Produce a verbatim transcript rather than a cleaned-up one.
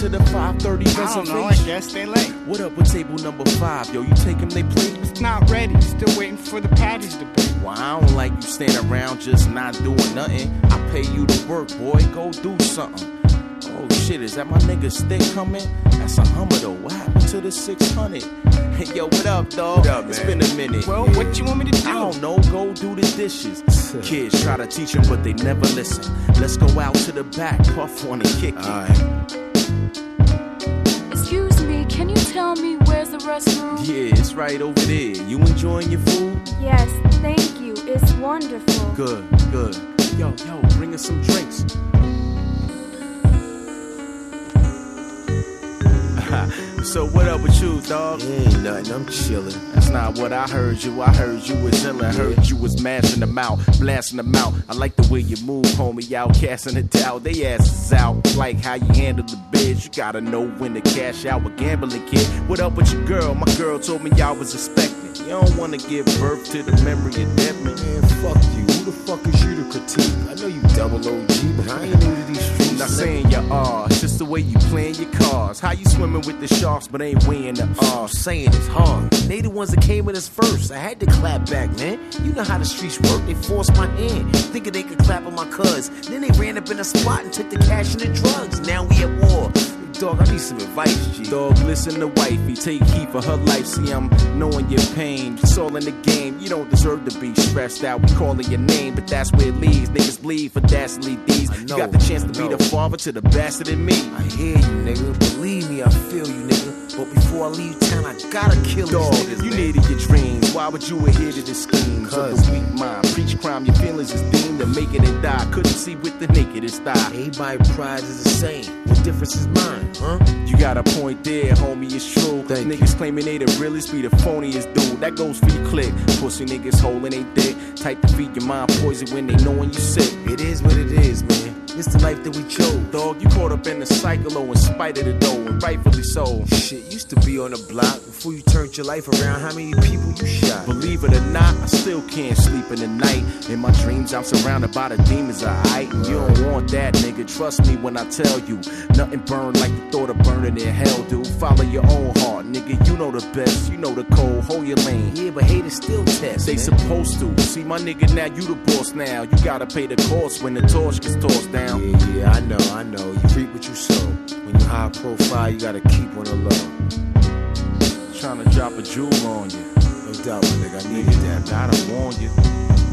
to the five thirty reservation? I don't know, I guess they late. What up with table number five? Yo, you take him they plate? It's not ready, still waiting for the patties to be. Well, I don't like you standing around just not doing nothing. I pay you to work, boy, go do something. Oh shit, is that my nigga Stick coming? That's a Hummer though, what happened to the six hundred? Hey yo, what up, dog? What up, man? It's been a minute. Well, yeah. What you want me to do? I don't know, go do the dishes. Kids try to teach them, but they never listen. Let's go out to the back, Puff wanna kick it. Alright. Excuse me, can you tell me where's the restroom? Yeah, it's right over there. You enjoying your food? Yes, thank you. It's wonderful. Good, good. Yo, yo, bring us some drinks. So what up with you, dog? Ain't nothing, I'm chillin'. That's not what I heard you. I heard you was illin'. I heard you was mashing them out, blasting them out. I like the way you move, homie. Out casting it out. They asses out. Like how you handle the biz. You gotta know when to cash out with gambling, kid. What up with your girl? My girl told me y'all was expecting. You don't wanna give birth to the memory of dead men. Man, fuck you. Who the fuck is you to critique? I know you double O G, but I ain't new to these streets. Not saying you are, it's just the way you playing your cards. How you swimming with the sharks, but ain't weighing the Oh, odds. saying it's hard. They the ones that came at us first. I had to clap back, man. You know how the streets work. They forced my hand, thinking they could clap on my cuz. Then they ran up in a spot and took the cash and the drugs. Now we at war. Dog, I need some advice, G. Dog, listen to wifey, take heed for her life. See, I'm knowing your pain. It's all in the game. You don't deserve to be stressed out. We calling your name, but that's where it leads. Niggas bleed for dastardly deeds. You got the chance to be the father to the bastard in me. I hear you, nigga. Believe me, I feel you, nigga. But before I leave town, I gotta kill Dog, these niggas, you man. needed your dreams. Why would you adhere to the schemes of Cuz. the weak mind? Preach crime, your feelings is deemed to make it and die. Couldn't see with the nakedest eye. Everybody's pride is the same. What difference is mine, huh? You got a point there, homie, it's true. Thank niggas claiming they the realest, be the phoniest dude. That goes for your clique. Pussy niggas holding they dick. Type to feed your mind poison when they knowin' you sick. It is what it is, man. It's the life that we chose. Dog, you caught up in the cycle, oh, in spite of the dough, and rightfully so. Shit, used to be on the block before you turned your life around. How many people you shot? Believe it or not, I still can't sleep in the night. In my dreams, I'm surrounded by the demons, alright? And you don't want that, nigga. Trust me when I tell you. Nothing burned like the thought of burning in hell, dude. Follow your own heart, nigga. You know the best. You know the code. Hold your lane. Yeah, but haters still test. They man. supposed to. See, my nigga, now you the boss now. You gotta pay the cost when the torch gets tossed down. Yeah, yeah, I know, I know. You reap what you sow. When you high profile, you gotta keep on the low. Trying to drop a jewel on you. No doubt, my nigga. I needed that. I done warned you.